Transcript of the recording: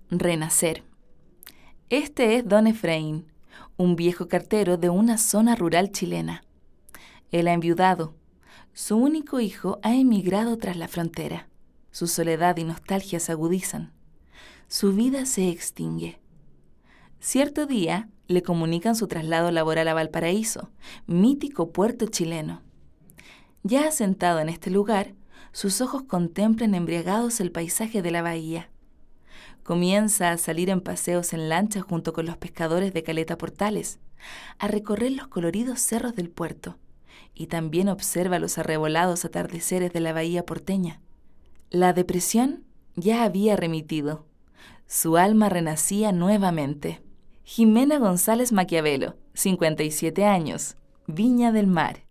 Renacer. Este es don Efraín, un viejo cartero de una zona rural chilena. Él ha enviudado. Su único hijo ha emigrado tras la frontera. Su soledad y nostalgia se agudizan. Su vida se extingue. Cierto día le comunican su traslado laboral a Valparaíso, mítico puerto chileno. Ya asentado en este lugar, sus ojos contemplan embriagados el paisaje de la bahía. Comienza a salir en paseos en lancha junto con los pescadores de Caleta Portales, a recorrer los coloridos cerros del puerto, y también observa los arrebolados atardeceres de la bahía porteña. La depresión ya había remitido. Su alma renacía nuevamente. Jimena González Maquiavelo, 57 años, Viña del Mar.